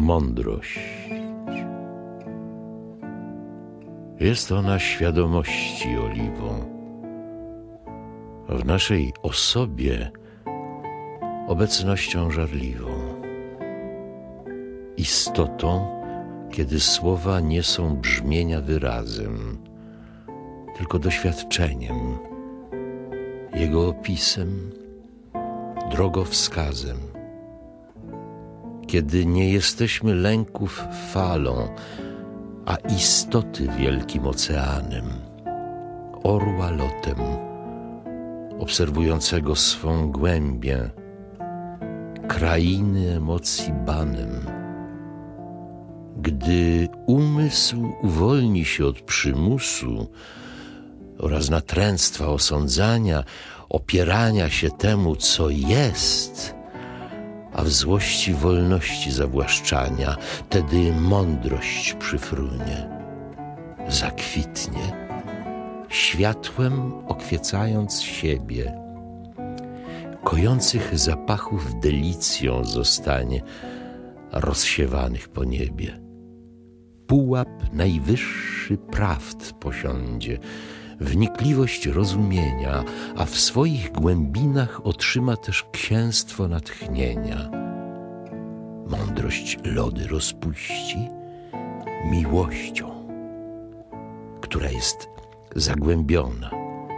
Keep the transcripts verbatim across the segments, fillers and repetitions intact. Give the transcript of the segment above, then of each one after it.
Mądrość. Jest ona świadomości oliwą. W naszej osobie obecnością żarliwą. Istotą, kiedy słowa nie są brzmienia wyrazem, tylko doświadczeniem, jego opisem, drogowskazem. Kiedy nie jesteśmy lęków falą, a istoty wielkim oceanem, orła lotem, obserwującego swą głębię, krainy emocji banem. Gdy umysł uwolni się od przymusu oraz natręctwa osądzania, opierania się temu, co jest, a w złości wolności zawłaszczania, wtedy mądrość przyfrunie, zakwitnie, światłem okwiecając siebie. Kojących zapachów delicją zostanie rozsiewanych po niebie. Pułap najwyższy prawd posiądzie, wnikliwość rozumienia, a w swoich głębinach otrzyma też księstwo natchnienia. Mądrość lody rozpuści miłością, która jest zagłębiona.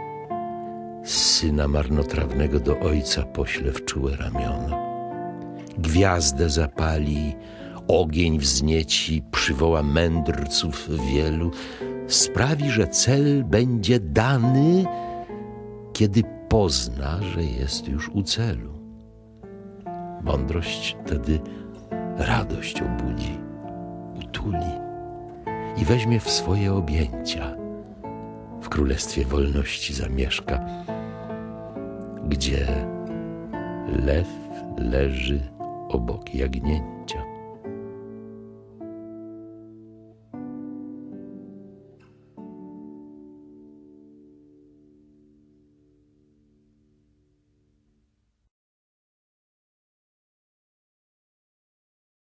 Syna marnotrawnego do ojca pośle w czułe ramiona. Gwiazdę zapali, ogień wznieci, przywoła mędrców wielu, sprawi, że cel będzie dany, kiedy pozna, że jest już u celu. Mądrość wtedy radość obudzi, utuli i weźmie w swoje objęcia. W królestwie wolności zamieszka, gdzie lew leży obok jagnięcia.